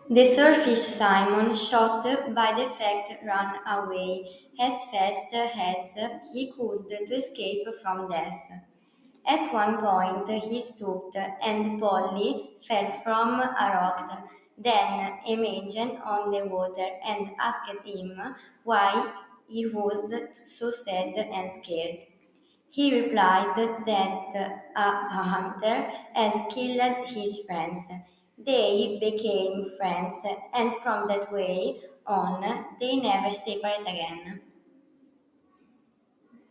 The swordfish Simon, shocked by the fact, ran away as fast as he could to escape from death. At one point he stooped and Polly fell from a rock. Then imagine on the water and asked him why he was so sad and scared. He replied that a hunter had killed his friends. They became friends, and from that way on, they never separated again.